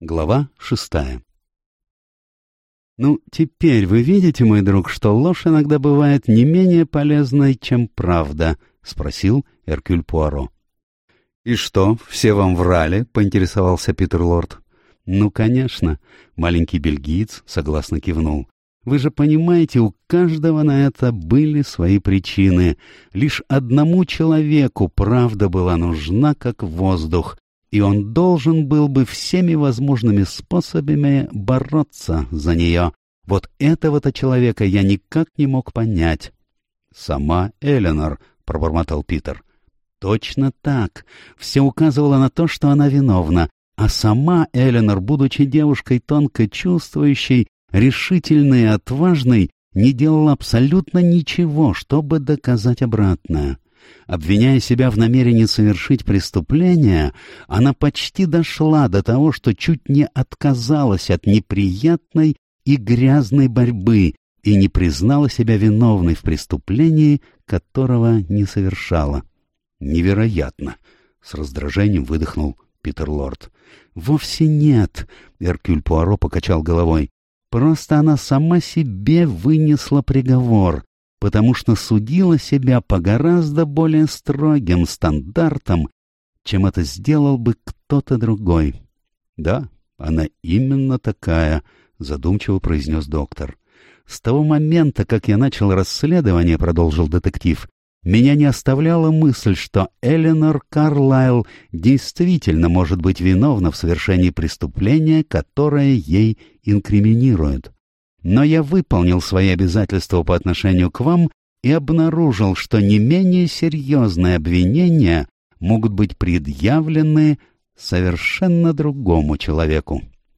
Глава 6. «Ну, теперь вы видите, мой друг, что ложь иногда бывает не менее полезной, чем правда?» — спросил Эркюль Пуаро. «И что, все вам врали?» — поинтересовался Питер Лорд. «Ну, конечно», — маленький бельгиец согласно кивнул. «Вы же понимаете, у каждого на это были свои причины. Лишь одному человеку правда была нужна, как воздух, и он должен был бы всеми возможными способами бороться за нее. Вот этого-то человека я никак не мог понять». «Сама Эленор», — пробормотал Питер. «Точно так. Все указывало на то, что она виновна. А сама Эленор, будучи девушкой тонко чувствующей, решительной и отважной, не делала абсолютно ничего, чтобы доказать обратное. Обвиняя себя в намерении совершить преступление, она почти дошла до того, что чуть не отказалась от неприятной и грязной борьбы и не признала себя виновной в преступлении, которого не совершала». «Невероятно!» — с раздражением выдохнул Питер Лорд. «Вовсе нет», — Эркюль Пуаро покачал головой. «Просто она сама себе вынесла приговор, потому что судила себя по гораздо более строгим стандартам, чем это сделал бы кто-то другой». «Да, она именно такая», — задумчиво произнес доктор. «С того момента, как я начал расследование, — продолжил детектив, — меня не оставляла мысль, что Эленор Карлайл действительно может быть виновна в совершении преступления, которое ей инкриминируют. Но я выполнил свои обязательства по отношению к вам и обнаружил, что не менее серьезные обвинения могут быть предъявлены совершенно другому человеку».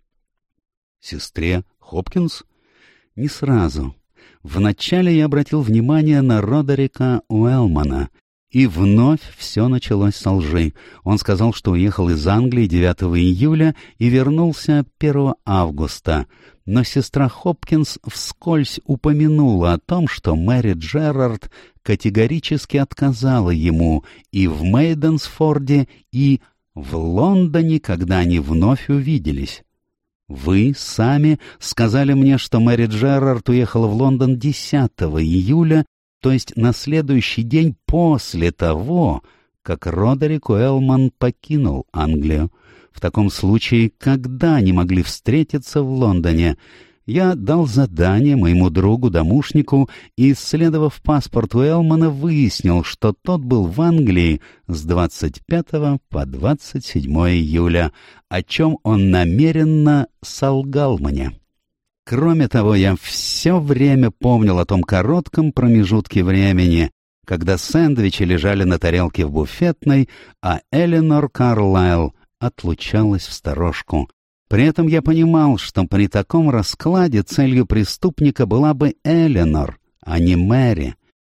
«Сестре Хопкинс?» «Не сразу. Вначале я обратил внимание на Родерика Уэллмана, и вновь все началось со лжи. Он сказал, что уехал из Англии 9 июля и вернулся 1 августа. Но сестра Хопкинс вскользь упомянула о том, что Мэри Джерард категорически отказала ему и в Мейденсфорде, и в Лондоне, когда они вновь увиделись. Вы сами сказали мне, что Мэри Джерард уехала в Лондон 10 июля, то есть на следующий день после того, как Родерик Уэллман покинул Англию. В таком случае, когда они могли встретиться в Лондоне? Я дал задание моему другу-домушнику и, исследовав паспорт Уэллмана, выяснил, что тот был в Англии с 25 по 27 июля, о чем он намеренно солгал мне. Кроме того, я все время помнил о том коротком промежутке времени, когда сэндвичи лежали на тарелке в буфетной, а Эленор Карлайл отлучалась в сторожку. При этом я понимал, что при таком раскладе целью преступника была бы Эленор, а не Мэри.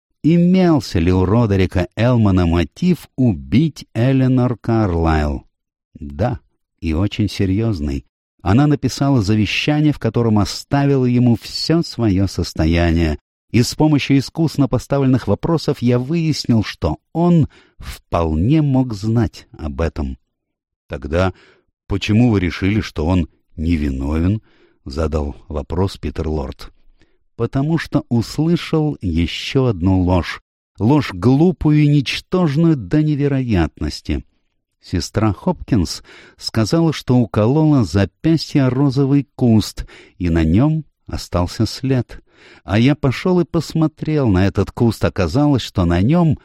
Имелся ли у Родерика Уэллмана мотив убить Эленор Карлайл? Да, и очень серьезный. Она написала завещание, в котором оставила ему все свое состояние, и с помощью искусно поставленных вопросов я выяснил, что он вполне мог знать об этом. Тогда почему вы решили, что он невиновен? — задал вопрос Питер Лорд. — Потому что услышал еще одну ложь. Ложь глупую и ничтожную до невероятности. Сестра Хопкинс сказала, что уколола запястье розовый куст, и на нем остался след. А я пошел и посмотрел на этот куст. Оказалось, что на нем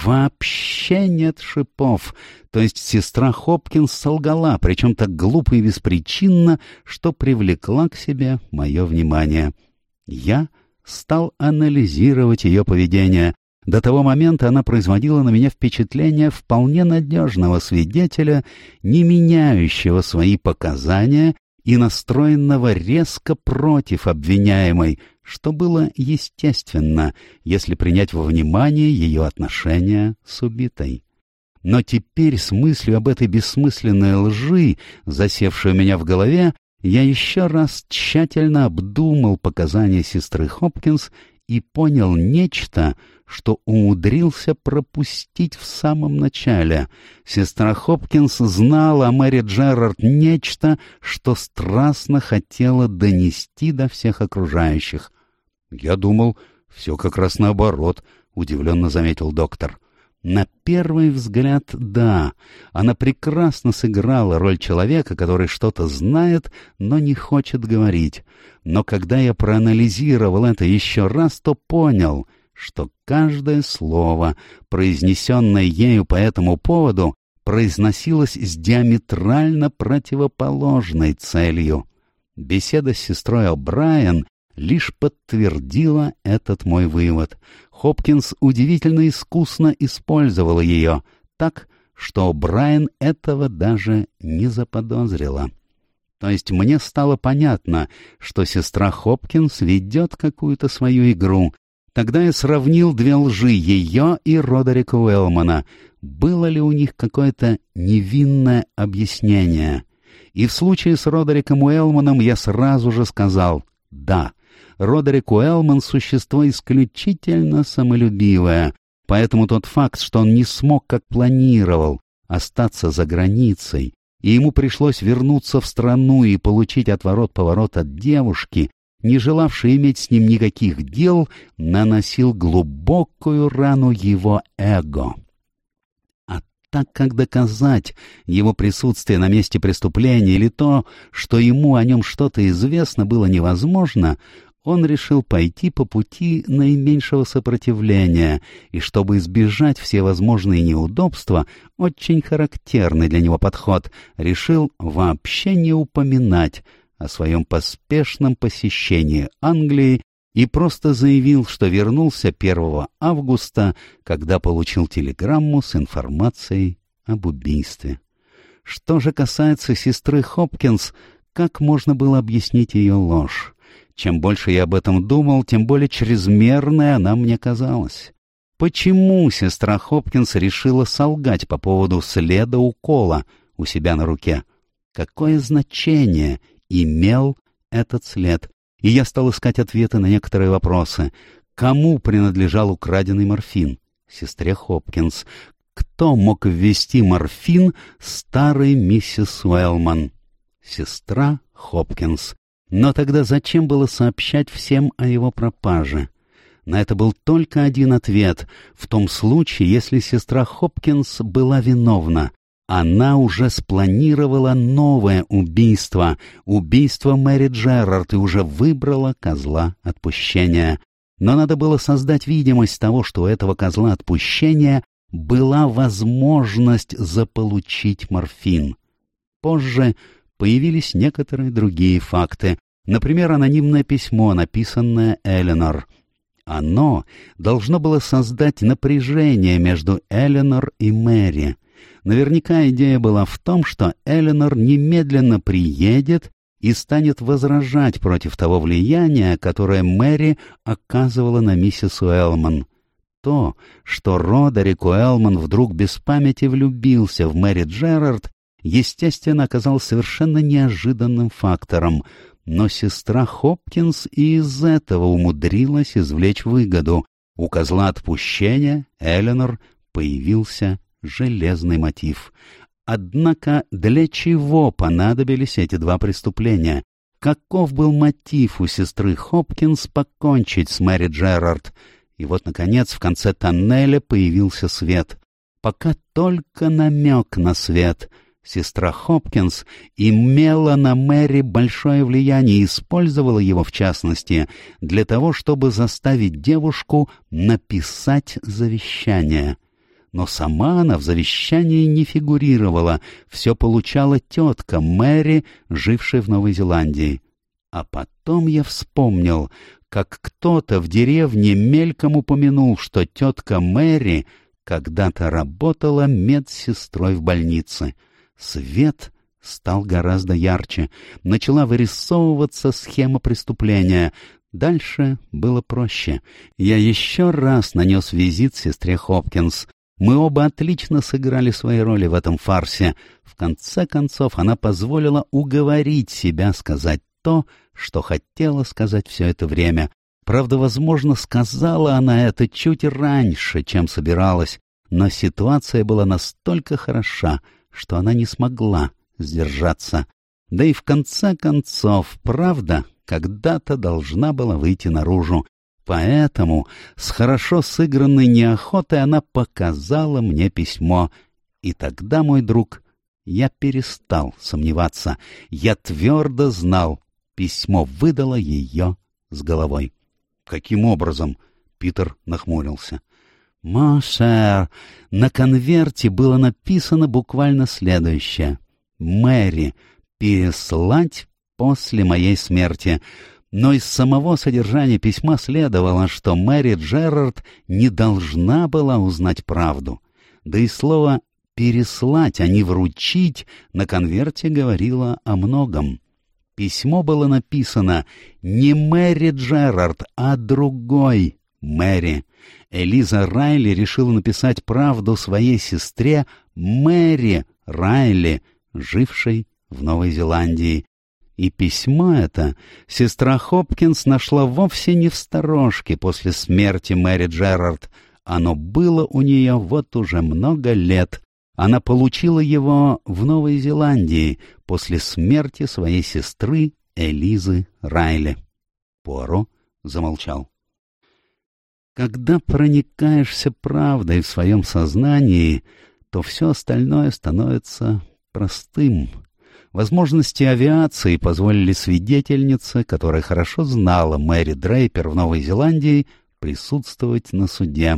вообще нет шипов. То есть сестра Хопкинс солгала, причем так глупо и беспричинно, что привлекла к себе мое внимание. Я стал анализировать ее поведение. До того момента она производила на меня впечатление вполне надежного свидетеля, не меняющего свои показания и настроенного резко против обвиняемой, что было естественно, если принять во внимание ее отношения с убитой. Но теперь с мыслью об этой бессмысленной лжи, засевшей у меня в голове, я еще раз тщательно обдумал показания сестры Хопкинс и понял нечто, что умудрился пропустить в самом начале. Сестра Хопкинс знала о Мэри Джерард нечто, что страстно хотела донести до всех окружающих. — Я думал, все как раз наоборот, — удивленно заметил доктор. На первый взгляд, да, она прекрасно сыграла роль человека, который что-то знает, но не хочет говорить. Но когда я проанализировал это еще раз, то понял, что каждое слово, произнесенное ею по этому поводу, произносилось с диаметрально противоположной целью. Беседа с сестрой О'Брайен лишь подтвердила этот мой вывод. Хопкинс удивительно искусно использовала ее, так, что О'Брайен этого даже не заподозрила. То есть мне стало понятно, что сестра Хопкинс ведет какую-то свою игру. Тогда я сравнил две лжи, ее и Родерика Уэллмана. Было ли у них какое-то невинное объяснение? И в случае с Родериком Уэллманом я сразу же сказал «да». Родерик Уэллман — существо исключительно самолюбивое, поэтому тот факт, что он не смог, как планировал, остаться за границей, и ему пришлось вернуться в страну и получить отворот-поворот от девушки, не желавшей иметь с ним никаких дел, наносил глубокую рану его эго. А так как доказать его присутствие на месте преступления или то, что ему о нем что-то известно, было невозможно, он решил пойти по пути наименьшего сопротивления, и чтобы избежать все возможные неудобства, очень характерный для него подход, решил вообще не упоминать о своем поспешном посещении Англии и просто заявил, что вернулся 1 августа, когда получил телеграмму с информацией об убийстве. Что же касается сестры Хопкинс, как можно было объяснить ее ложь? Чем больше я об этом думал, тем более чрезмерной она мне казалась. Почему сестра Хопкинс решила солгать по поводу следа укола у себя на руке? Какое значение имел этот след? И я стал искать ответы на некоторые вопросы. Кому принадлежал украденный морфин? Сестре Хопкинс. Кто мог ввести морфин старой миссис Уэллман? Сестра Хопкинс. Но тогда зачем было сообщать всем о его пропаже? На это был только один ответ. В том случае, если сестра Хопкинс была виновна, она уже спланировала новое убийство, убийство Мэри Джерард, и уже выбрала козла отпущения. Но надо было создать видимость того, что у этого козла отпущения была возможность заполучить морфин. Позже появились некоторые другие факты. Например, анонимное письмо, написанное Эленор. Оно должно было создать напряжение между Эленор и Мэри. Наверняка идея была в том, что Эленор немедленно приедет и станет возражать против того влияния, которое Мэри оказывала на миссис Уэллман. То, что Родерик Уэллман вдруг без памяти влюбился в Мэри Джерард, естественно, оказалось совершенно неожиданным фактором, но сестра Хопкинс и из этого умудрилась извлечь выгоду. У козла отпущения, Эленор, появился железный мотив. Однако для чего понадобились эти два преступления? Каков был мотив у сестры Хопкинс покончить с Мэри Джерард? И вот, наконец, в конце тоннеля появился свет. Пока только намек на свет. Сестра Хопкинс имела на Мэри большое влияние и использовала его, в частности, для того, чтобы заставить девушку написать завещание. Но сама она в завещании не фигурировала, все получала тетка Мэри, жившая в Новой Зеландии. А потом я вспомнил, как кто-то в деревне мельком упомянул, что тетка Мэри когда-то работала медсестрой в больнице. Свет стал гораздо ярче. Начала вырисовываться схема преступления. Дальше было проще. Я еще раз нанес визит сестре Хопкинс. Мы оба отлично сыграли свои роли в этом фарсе. В конце концов, она позволила уговорить себя сказать то, что хотела сказать все это время. Правда, возможно, сказала она это чуть раньше, чем собиралась, но ситуация была настолько хороша, что она не смогла сдержаться. Да и в конце концов, правда когда-то должна была выйти наружу. Поэтому с хорошо сыгранной неохотой она показала мне письмо. И тогда, мой друг, я перестал сомневаться. Я твердо знал, письмо выдало ее с головой. — Каким образом? — Питер нахмурился. — Моншер, на конверте было написано буквально следующее. «Мэри, переслать после моей смерти». Но из самого содержания письма следовало, что Мэри Джерард не должна была узнать правду. Да и слово «переслать», а не «вручить» на конверте говорило о многом. Письмо было написано не Мэри Джерард, а другой Мэри. Элиза Райли решила написать правду своей сестре Мэри Райли, жившей в Новой Зеландии. И письмо это сестра Хопкинс нашла вовсе не в сторожке после смерти Мэри Джерард. Оно было у нее вот уже много лет. Она получила его в Новой Зеландии после смерти своей сестры Элизы Райли. Пуаро замолчал. Когда проникаешься правдой в своем сознании, то все остальное становится простым. Возможности авиации позволили свидетельнице, которая хорошо знала Мэри Дрейпер в Новой Зеландии, присутствовать на суде.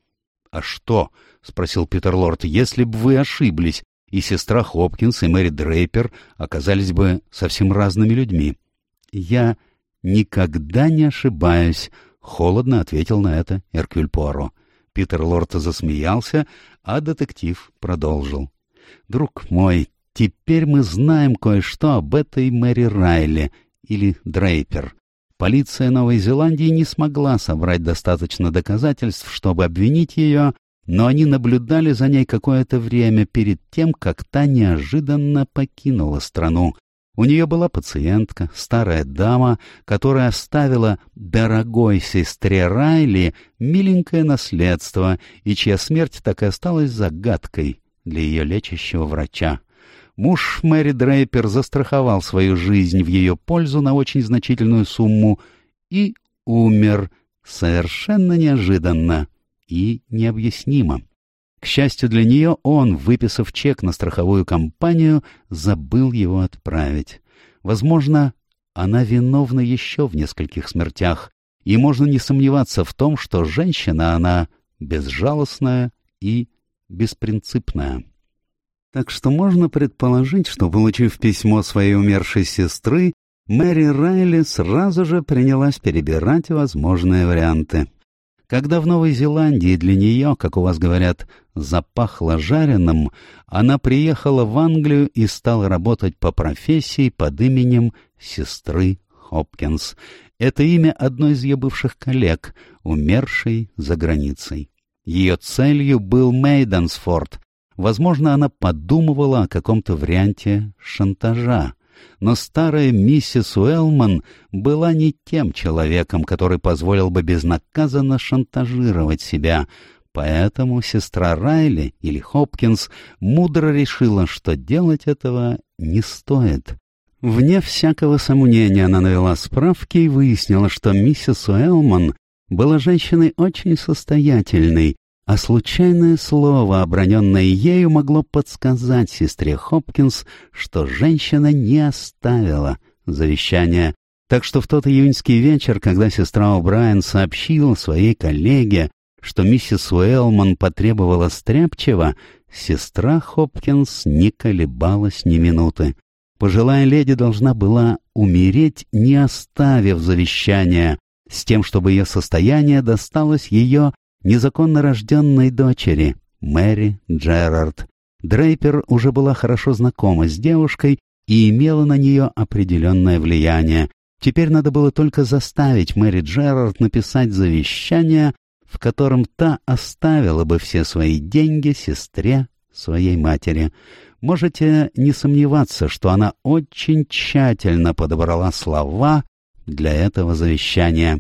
— А что? — спросил Питер Лорд. — Если бы вы ошиблись, и сестра Хопкинс, и Мэри Дрейпер оказались бы совсем разными людьми. — Я никогда не ошибаюсь, — холодно ответил на это Эркюль Пуаро. Питер Лорд засмеялся, а детектив продолжил. — Друг мой, теперь мы знаем кое-что об этой Мэри Райли, или Дрейпер. Полиция Новой Зеландии не смогла собрать достаточно доказательств, чтобы обвинить ее, но они наблюдали за ней какое-то время перед тем, как та неожиданно покинула страну. У нее была пациентка, старая дама, которая оставила дорогой сестре Райли миленькое наследство, и чья смерть так и осталась загадкой для ее лечащего врача. Муж Мэри Дрейпер застраховал свою жизнь в ее пользу на очень значительную сумму и умер совершенно неожиданно и необъяснимо. К счастью для нее, он, выписав чек на страховую компанию, забыл его отправить. Возможно, она виновна еще в нескольких смертях, и можно не сомневаться в том, что женщина она безжалостная и беспринципная. Так что можно предположить, что, получив письмо своей умершей сестры, Мэри Райли сразу же принялась перебирать возможные варианты. Когда в Новой Зеландии для нее, как у вас говорят, запахло жареным, она приехала в Англию и стала работать по профессии под именем сестры Хопкинс. Это имя одной из ее бывших коллег, умершей за границей. Ее целью был Мейдансфорд. Возможно, она подумывала о каком-то варианте шантажа. Но старая миссис Уэллман была не тем человеком, который позволил бы безнаказанно шантажировать себя. Поэтому сестра Райли, или Хопкинс, мудро решила, что делать этого не стоит. Вне всякого сомнения она навела справки и выяснила, что миссис Уэллман была женщиной очень состоятельной, а случайное слово, оброненное ею, могло подсказать сестре Хопкинс, что женщина не оставила завещания. Так что в тот июньский вечер, когда сестра О'Брайен сообщила своей коллеге, что миссис Уэллман потребовала стряпчего, сестра Хопкинс не колебалась ни минуты. Пожилая леди должна была умереть, не оставив завещания, с тем, чтобы ее состояние досталось ее незаконно рожденной дочери, Мэри Джерард. Дрейпер уже была хорошо знакома с девушкой и имела на нее определенное влияние. Теперь надо было только заставить Мэри Джерард написать завещание, в котором та оставила бы все свои деньги сестре своей матери. Можете не сомневаться, что она очень тщательно подобрала слова для этого завещания.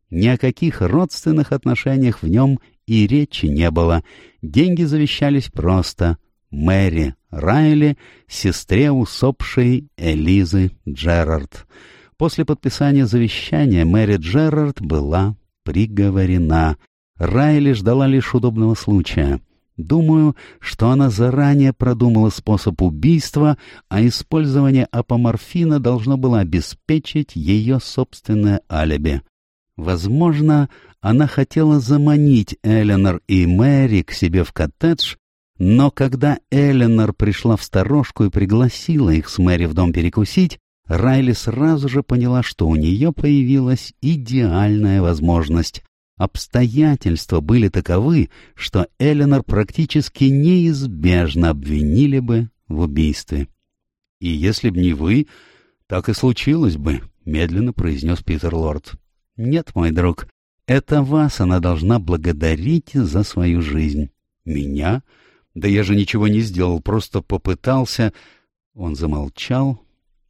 Ни о каких родственных отношениях в нем и речи не было. Деньги завещались просто Мэри Райли, сестре усопшей Элизы Джерард. После подписания завещания Мэри Джерард была приговорена. Райли ждала лишь удобного случая. Думаю, что она заранее продумала способ убийства, а использование апоморфина должно было обеспечить ее собственное алиби. Возможно, она хотела заманить Эленор и Мэри к себе в коттедж, но когда Эленор пришла в сторожку и пригласила их с Мэри в дом перекусить, Райли сразу же поняла, что у нее появилась идеальная возможность. Обстоятельства были таковы, что Эленор практически неизбежно обвинили бы в убийстве. — И если б не вы, так и случилось бы, — медленно произнес Питер Лорд. — Нет, мой друг, это вас она должна благодарить за свою жизнь. — Меня? Да я же ничего не сделал, просто попытался... Он замолчал,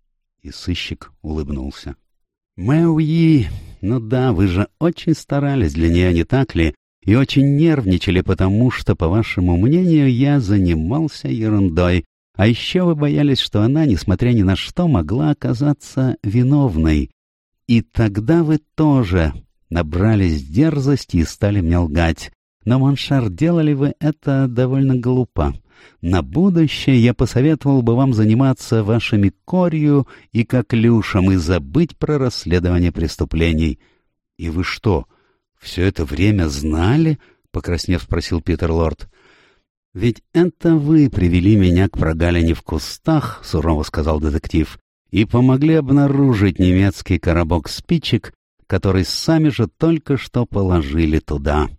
и сыщик улыбнулся. — Мэуи, ну да, вы же очень старались для нее, не так ли? И очень нервничали, потому что, по вашему мнению, я занимался ерундой. А еще вы боялись, что она, несмотря ни на что, могла оказаться виновной. И тогда вы тоже набрались дерзости и стали мне лгать. Но, Моншар, делали вы это довольно глупо. На будущее я посоветовал бы вам заниматься вашими корью и коклюшем и забыть про расследование преступлений. — И вы что, все это время знали? — покраснев, спросил Питер Лорд. — Ведь это вы привели меня к прогалине в кустах, — сурово сказал детектив, — и помогли обнаружить немецкий коробок спичек, который сами же только что положили туда.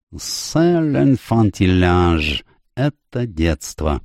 «C'est l'enfantillage». Это детство.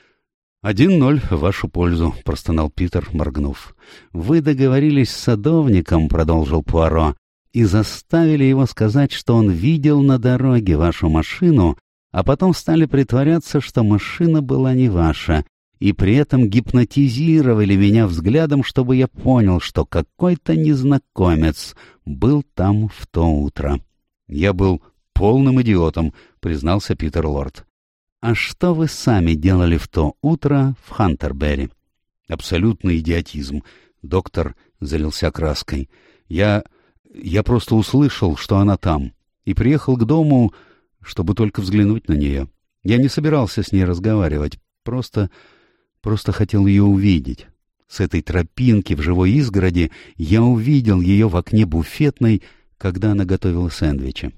1-0 в вашу пользу, — простонал Питер, моргнув. — Вы договорились с садовником, — продолжил Пуаро, — и заставили его сказать, что он видел на дороге вашу машину, а потом стали притворяться, что машина была не ваша, и при этом гипнотизировали меня взглядом, чтобы я понял, что какой-то незнакомец был там в то утро. — Я был полным идиотом, — признался Питер Лорд. — А что вы сами делали в то утро в Хантербери? — Абсолютный идиотизм. Доктор залился краской. Я просто услышал, что она там, и приехал к дому, чтобы только взглянуть на нее. Я не собирался с ней разговаривать, просто хотел ее увидеть. С этой тропинки в живой изгороди я увидел ее в окне буфетной, когда она готовила сэндвичи.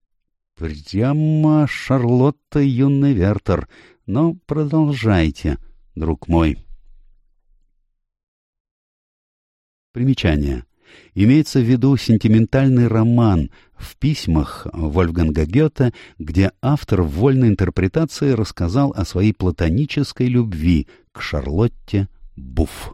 Прямо Шарлотта юный Вертер. Но продолжайте, друг мой. Примечание. Имеется в виду сентиментальный роман в письмах Вольфганга Гёте, где автор в вольной интерпретации рассказал о своей платонической любви к Шарлотте Буфф.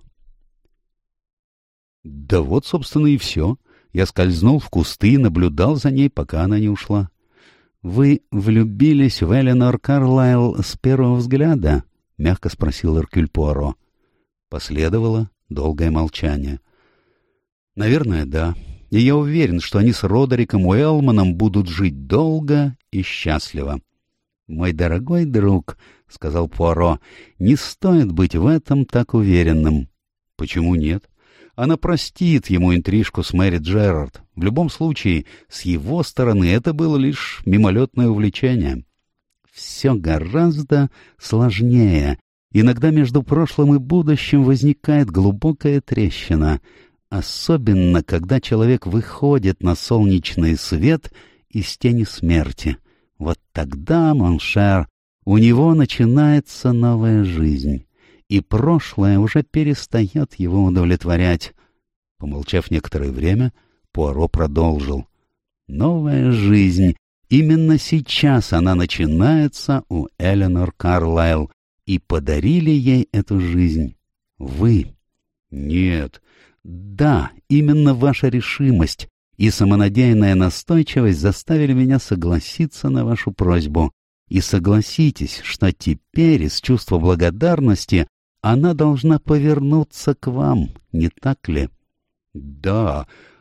Да вот, собственно, и все. Я скользнул в кусты и наблюдал за ней, пока она не ушла. — Вы влюбились в Эленор Карлайл с первого взгляда? — мягко спросил Эркюль Пуаро. Последовало долгое молчание. — Наверное, да. И я уверен, что они с Родериком Уэллманом будут жить долго и счастливо. — Мой дорогой друг, — сказал Пуаро, — не стоит быть в этом так уверенным. — Почему нет? Она простит ему интрижку с Мэри Джерард. В любом случае, с его стороны это было лишь мимолетное увлечение. Все гораздо сложнее. Иногда между прошлым и будущим возникает глубокая трещина, особенно когда человек выходит на солнечный свет из тени смерти. Вот тогда, моншер, у него начинается новая жизнь. И прошлое уже перестает его удовлетворять. Помолчав некоторое время, Пуаро продолжил. Новая жизнь. Именно сейчас она начинается у Эленор Карлайл. И подарили ей эту жизнь вы. Нет. Да, именно ваша решимость и самонадеянная настойчивость заставили меня согласиться на вашу просьбу. И согласитесь, что теперь из чувства благодарности она должна повернуться к вам, не так ли? — Да,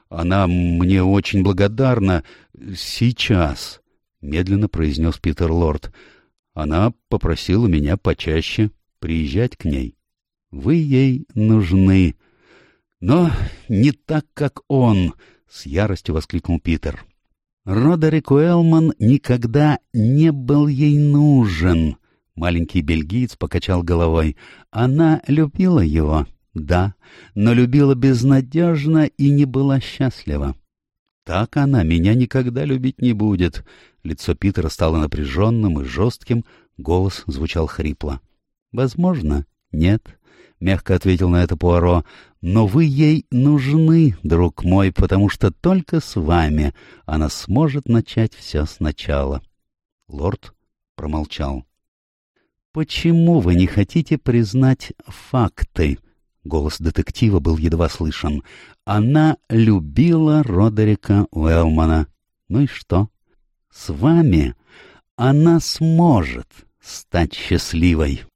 Она мне очень благодарна. Сейчас, — медленно произнес Питер Лорд. Она попросила меня почаще приезжать к ней. Вы ей нужны. Но не так, как он, — с яростью воскликнул Питер. Родерик Уэллман никогда не был ей нужен. Маленький бельгиец покачал головой. Она любила его, да, но любила безнадежно и не была счастлива. Так она меня никогда любить не будет. Лицо Питера стало напряженным и жестким, голос звучал хрипло. — Возможно, нет, — мягко ответил на это Пуаро, — но вы ей нужны, друг мой, потому что только с вами она сможет начать все сначала. Лорд промолчал. — Почему вы не хотите признать факты? Голос детектива был едва слышен. Она любила Родерика Уэллмана. Ну и что? С вами она сможет стать счастливой.